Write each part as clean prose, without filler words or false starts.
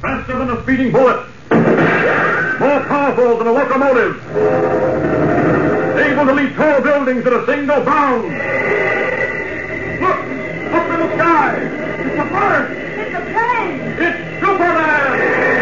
faster than a speeding bullet, more powerful than a locomotive, able to leap tall buildings at a single bound. Look, up in the sky. It's a bird. It's a plane. It's Superman.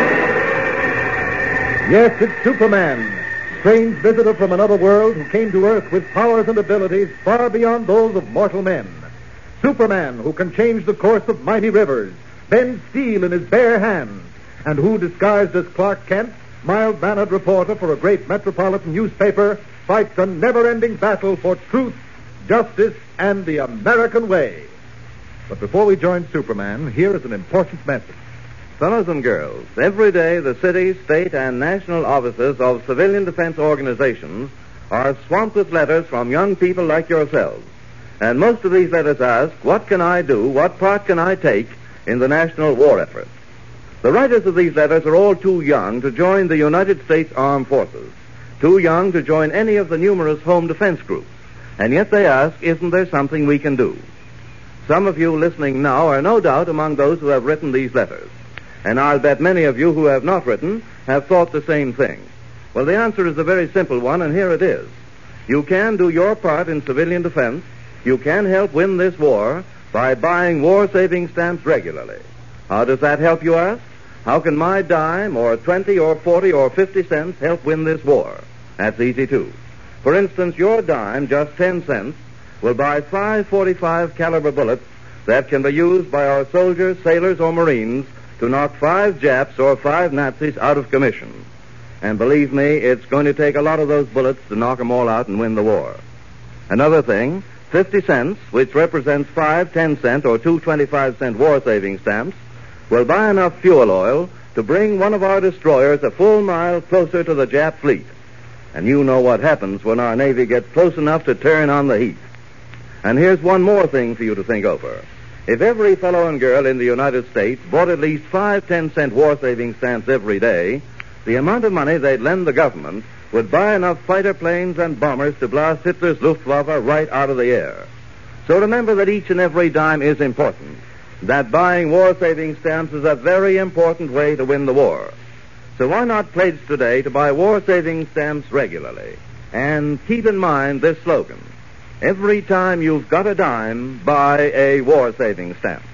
Yes, it's Superman, strange visitor from another world who came to Earth with powers and abilities far beyond those of mortal men. Superman, who can change the course of mighty rivers, bend steel in his bare hands, and who, disguised as Clark Kent, mild-mannered reporter for a great metropolitan newspaper, fights a never-ending battle for truth, justice, and the American way. But before we join Superman, here is an important message. Fellows and girls, every day the city, state, and national offices of civilian defense organizations are swamped with letters from young people like yourselves. And most of these letters ask, what can I do, what part can I take in the national war effort? The writers of these letters are all too young to join the United States Armed Forces, too young to join any of the numerous home defense groups. And yet they ask, isn't there something we can do? Some of you listening now are no doubt among those who have written these letters. And I'll bet many of you who have not written have thought the same thing. Well, the answer is a very simple one, and here it is. You can do your part in civilian defense. You can help win this war by buying war-saving stamps regularly. How does that help, you ask? How can my dime, or 20, or 40, or 50 cents help win this war? That's easy, too. For instance, your dime, just 10 cents, will buy 5 .45 caliber bullets that can be used by our soldiers, sailors, or Marines to knock 5 Japs or 5 Nazis out of commission. And believe me, it's going to take a lot of those bullets to knock them all out and win the war. Another thing, 50 cents, which represents 5 10-cent or 2 25-cent war-saving stamps, will buy enough fuel oil to bring one of our destroyers a full mile closer to the Jap fleet. And you know what happens when our Navy gets close enough to turn on the heat. And here's one more thing for you to think over. If every fellow and girl in the United States bought at least 5 10-cent war-saving stamps every day, the amount of money they'd lend the government would buy enough fighter planes and bombers to blast Hitler's Luftwaffe right out of the air. So remember that each and every dime is important. That buying war-saving stamps is a very important way to win the war. So why not pledge today to buy war-saving stamps regularly? And keep in mind this slogan. Every time you've got a dime, buy a war-saving stamp.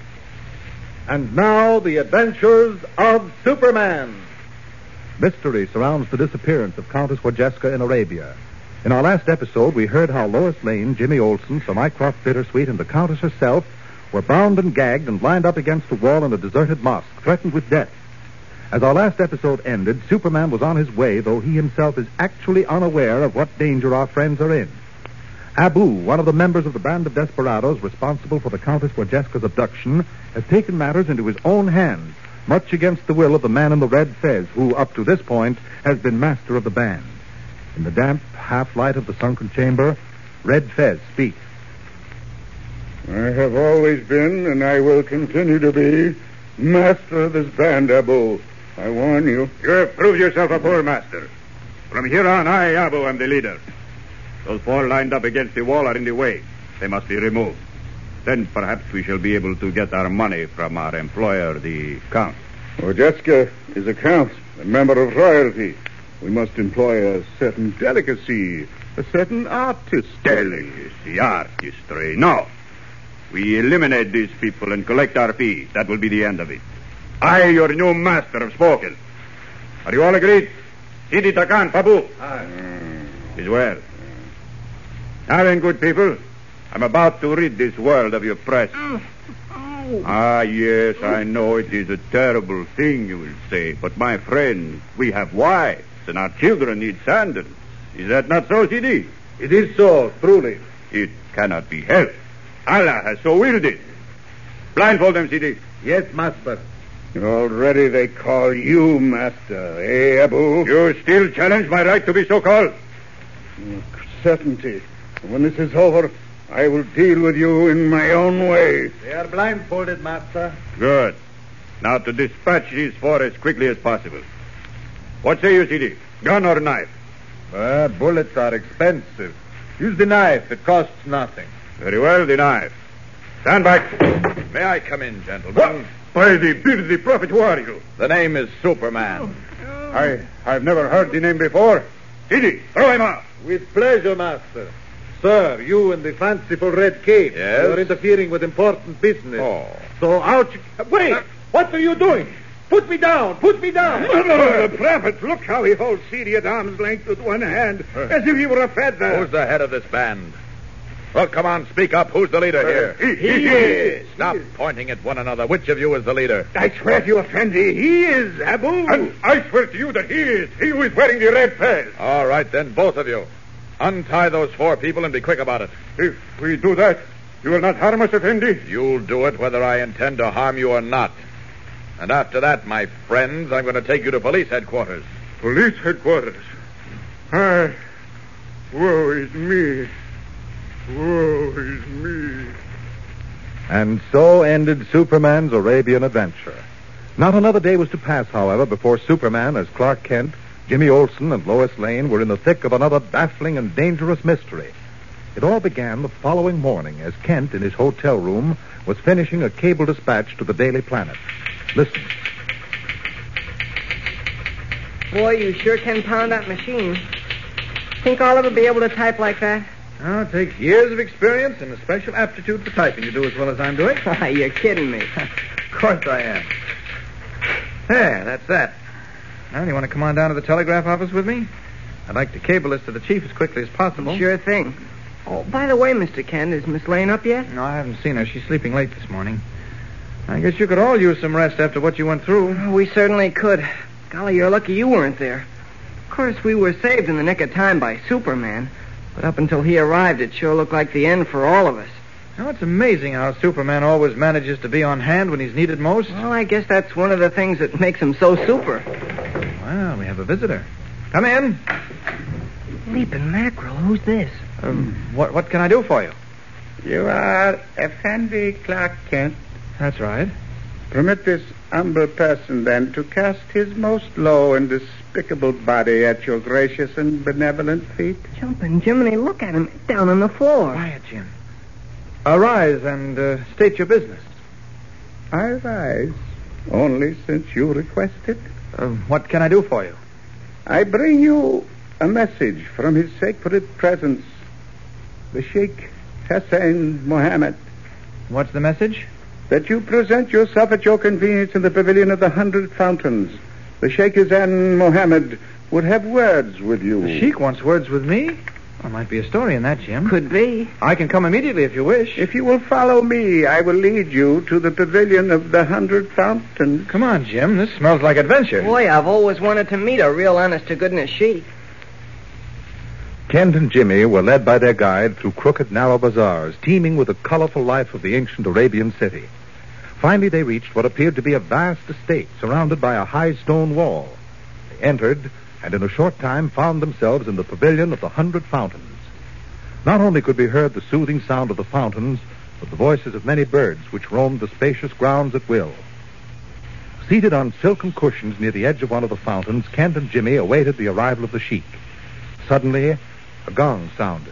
And now, the adventures of Superman. Mystery surrounds the disappearance of Countess Wodjeska in Arabia. In our last episode, we heard how Lois Lane, Jimmy Olsen, Sir Mycroft Bittersweet, and the Countess herself were bound and gagged and lined up against a wall in a deserted mosque, threatened with death. As our last episode ended, Superman was on his way, though he himself is actually unaware of what danger our friends are in. Abu, one of the members of the band of desperados responsible for the Countess Wodjeska's abduction, has taken matters into his own hands, much against the will of the man in the red fez, who, up to this point, has been master of the band. In the damp half-light of the sunken chamber, Red Fez speaks. I have always been, and I will continue to be, master of this band, Abu. I warn you. You have proved yourself a poor master. From here on, I, Abu, am the leader. Those 4 lined up against the wall are in the way. They must be removed. Then perhaps we shall be able to get our money from our employer, the Count. Wodjeska is a count, a member of royalty. We must employ a certain delicacy, a certain artistry. Delicacy, artistry. No. We eliminate these people and collect our fee. That will be the end of it. I, your new master, have spoken. Are you all agreed? Sidi Takan, Pabu. Is well. Now then, good people, I'm about to rid this world of your press. Ah, yes, I know it is a terrible thing, you will say. But, my friend, we have wives, and our children need sandals. Is that not so, Sidi? It is so, truly. It cannot be helped. Allah has so willed it. Blindfold them, Sidi. Yes, master. Already they call you master, eh, Abu? You still challenge my right to be so called? Certainty. When this is over, I will deal with you in my own way. They are blindfolded, master. Good. Now to dispatch these 4 as quickly as possible. What say you, Sidi? Gun or knife? Bullets are expensive. Use the knife. It costs nothing. Very well, the knife. Stand back. May I come in, gentlemen? By the bearded prophet, who are you? The name is Superman. I've never heard the name before. Didi, throw him out. With pleasure, Master. Sir, you in the fanciful red cape. Yes? You are interfering with important business. Oh. So out you... Wait! What are you doing? Put me down! Put me down! The prophet, look how he holds Celia at arm's length with one hand, as if he were a feather. Who's the head of this band? Well, come on, speak up. Who's the leader here? He is. Stop pointing at one another. Which of you is the leader? I swear to you, Effendi, he is, Abu. And I swear to you that he is. He who is wearing the red fez. All right, then, both of you. Untie those 4 people and be quick about it. If we do that, you will not harm us, Effendi. You'll do it whether I intend to harm you or not. And after that, my friends, I'm going to take you to police headquarters. Police headquarters? Woe is me. Woe is me. And so ended Superman's Arabian adventure. Not another day was to pass, however, before Superman, as Clark Kent, Jimmy Olsen, and Lois Lane were in the thick of another baffling and dangerous mystery. It all began the following morning as Kent, in his hotel room, was finishing a cable dispatch to the Daily Planet. Listen. Boy, you sure can pound that machine. Think I'll ever be able to type like that? Oh, it takes years of experience and a special aptitude for typing to do as well as I'm doing. Why, you're kidding me. Of course I am. There, that's that. Now, do you want to come on down to the telegraph office with me? I'd like to cable this to the chief as quickly as possible. Sure thing. Oh, by the way, Mr. Kent, is Miss Lane up yet? No, I haven't seen her. She's sleeping late this morning. I guess you could all use some rest after what you went through. Oh, we certainly could. Golly, you're lucky you weren't there. Of course, we were saved in the nick of time by Superman. But up until he arrived, it sure looked like the end for all of us. Now, it's amazing how Superman always manages to be on hand when he's needed most. Well, I guess that's one of the things that makes him so super. Well, we have a visitor. Come in. Leaping mackerel, who's this? What can I do for you? You are Effendi Clark Kent. That's right. Permit this humble person, then, to cast his most low and despicable body at your gracious and benevolent feet. Jumping Jiminy, look at him down on the floor. Quiet, Jim. Arise and state your business. I rise, only since you requested. What can I do for you? I bring you a message from his sacred presence, the Sheikh Hassan Mohammed. What's the message? That you present yourself at your convenience in the pavilion of the 100 Fountains. The Sheikh Hassan Mohammed would have words with you. The Sheikh wants words with me? There might be a story in that, Jim. Could be. I can come immediately if you wish. If you will follow me, I will lead you to the pavilion of the 100 Fountains. Come on, Jim. This smells like adventure. Boy, I've always wanted to meet a real honest-to-goodness sheik. Kent and Jimmy were led by their guide through crooked, narrow bazaars, teeming with the colorful life of the ancient Arabian city. Finally, they reached what appeared to be a vast estate surrounded by a high stone wall. They entered, and in a short time found themselves in the pavilion of the 100 Fountains. Not only could be heard the soothing sound of the fountains, but the voices of many birds which roamed the spacious grounds at will. Seated on silken cushions near the edge of one of the fountains, Kent and Jimmy awaited the arrival of the sheik. Suddenly, a gong sounded.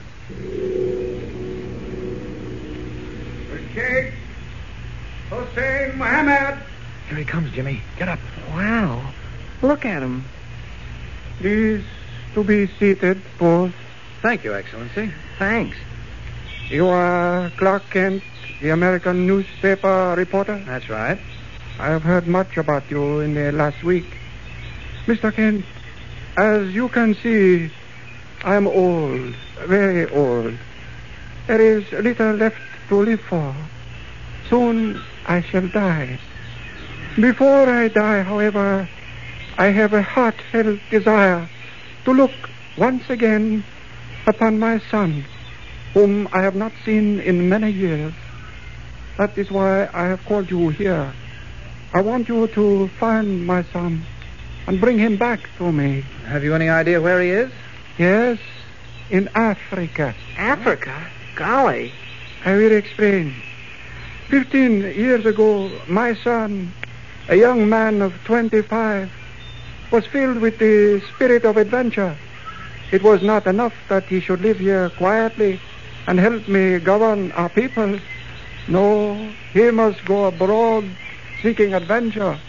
The Sheikh Hussein Mohammed. Here he comes, Jimmy. Get up. Wow. Look at him. Please to be seated, both. Thank you, Excellency. Thanks. You are Clark Kent, the American newspaper reporter? That's right. I have heard much about you in the last week. Mr. Kent, as you can see, I am old, very old. There is little left to live for. Soon I shall die. Before I die, however, I have a heartfelt desire to look once again upon my son, whom I have not seen in many years. That is why I have called you here. I want you to find my son and bring him back to me. Have you any idea where he is? Yes, in Africa. Africa? Golly. I will explain. 15 years ago, my son, a young man of 25, was filled with the spirit of adventure. It was not enough that he should live here quietly and help me govern our people. No, he must go abroad seeking adventure.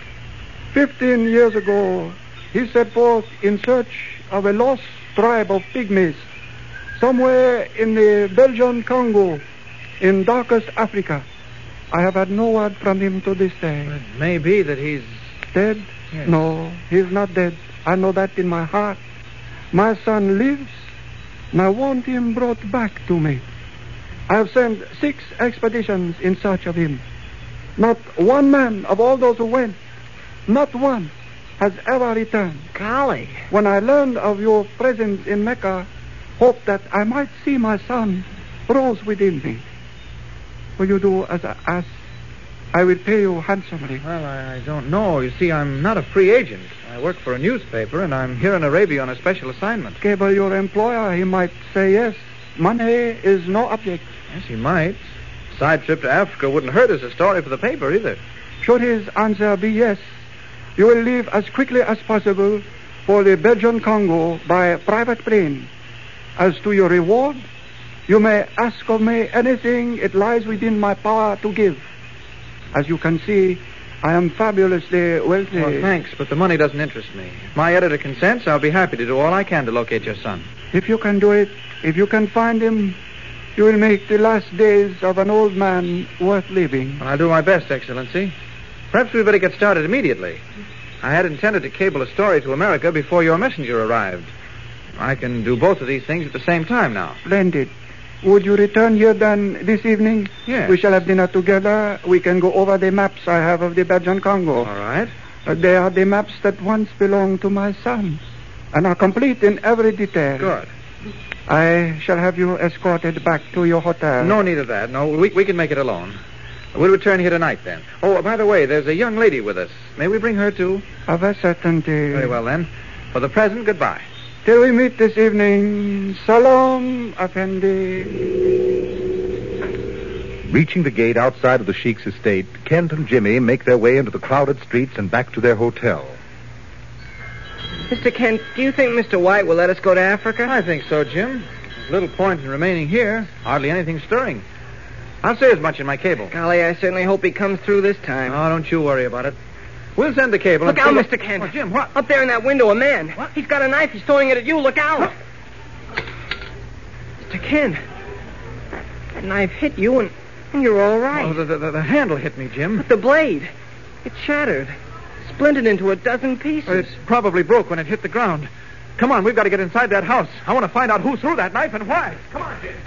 15 years ago, he set forth in search of a lost tribe of pygmies somewhere in the Belgian Congo, in darkest Africa. I have had no word from him to this day. It may be that he's... Dead? Yes. No, he's not dead. I know that in my heart. My son lives, and I want him brought back to me. I have sent 6 expeditions in search of him. Not one man of all those who went, not one, has ever returned. Golly. When I learned of your presence in Mecca, hoped that I might see my son, rose within me. Will you do as I ask? I will pay you handsomely. Well, I don't know. You see, I'm not a free agent. I work for a newspaper, and I'm here in Arabia on a special assignment. Cable your employer. He might say yes. Money is no object. Yes, he might. Side trip to Africa wouldn't hurt as a story for the paper, either. Should his answer be yes, you will leave as quickly as possible for the Belgian Congo by private plane. As to your reward, you may ask of me anything it lies within my power to give. As you can see, I am fabulously wealthy. Well, thanks, but the money doesn't interest me. If my editor consents, I'll be happy to do all I can to locate your son. If you can do it, if you can find him, you will make the last days of an old man worth living. Well, I'll do my best, Excellency. Perhaps we'd better get started immediately. I had intended to cable a story to America before your messenger arrived. I can do both of these things at the same time now. Splendid. Would you return here then this evening? Yes. We shall have dinner together. We can go over the maps I have of the Belgian Congo. All right. They are the maps that once belonged to my son and are complete in every detail. Good. I shall have you escorted back to your hotel. No need of that. No, we can make it alone. We'll return here tonight, then. Oh, by the way, there's a young lady with us. May we bring her, too? Of a certainty. Very well, then. For the present, goodbye. Till we meet this evening, Salam, Effendi. Reaching the gate outside of the Sheik's estate, Kent and Jimmy make their way into the crowded streets and back to their hotel. Mr. Kent, do you think Mr. White will let us go to Africa? I think so, Jim. There's little point in remaining here. Hardly anything stirring. I'll say as much in my cable. Golly, I certainly hope he comes through this time. Oh, don't you worry about it. We'll send the cable. Look out, Mr. Kent. Oh, Jim, what? Up there in that window, a man. What? He's got a knife. He's throwing it at you. Look out. Mr. Kent, that knife hit you and you're all right. Oh, the handle hit me, Jim. But the blade, it shattered. Splintered into a dozen pieces. Well, it probably broke when it hit the ground. Come on, we've got to get inside that house. I want to find out who threw that knife and why. Come on, Jim.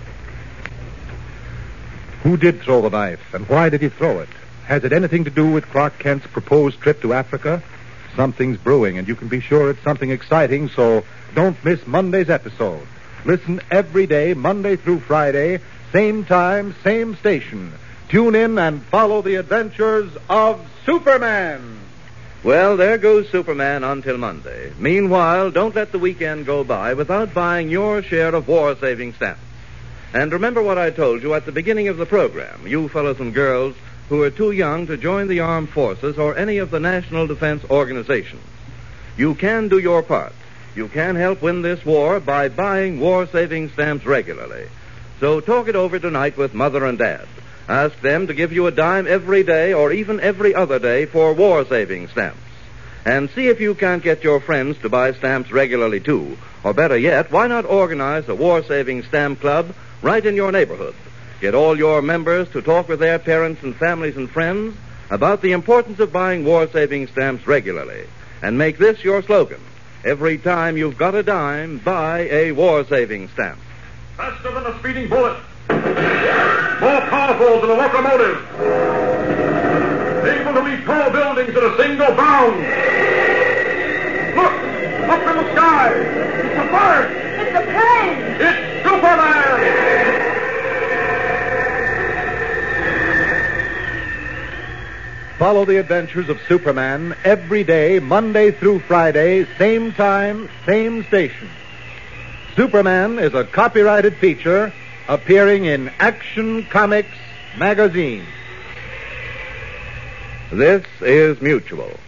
Who did throw the knife, and why did he throw it? Has it anything to do with Clark Kent's proposed trip to Africa? Something's brewing, and you can be sure it's something exciting, so don't miss Monday's episode. Listen every day, Monday through Friday, same time, same station. Tune in and follow the adventures of Superman. Well, there goes Superman until Monday. Meanwhile, don't let the weekend go by without buying your share of war-saving stamps. And remember what I told you at the beginning of the program, you fellows and girls who are too young to join the armed forces or any of the national defense organizations. You can do your part. You can help win this war by buying war-saving stamps regularly. So talk it over tonight with Mother and Dad. Ask them to give you a dime every day or even every other day for war-saving stamps. And see if you can't get your friends to buy stamps regularly, too. Or better yet, why not organize a war-saving stamp club right in your neighborhood? Get all your members to talk with their parents and families and friends about the importance of buying war-saving stamps regularly. And make this your slogan. Every time you've got a dime, buy a war-saving stamp. Faster than a speeding bullet. More powerful than a locomotive. Able to leap tall buildings at a single bound. Look! Up in the sky! It's a bird! It's a plane! It's Superman! Follow the adventures of Superman every day, Monday through Friday, same time, same station. Superman is a copyrighted feature appearing in Action Comics magazine. This is Mutual.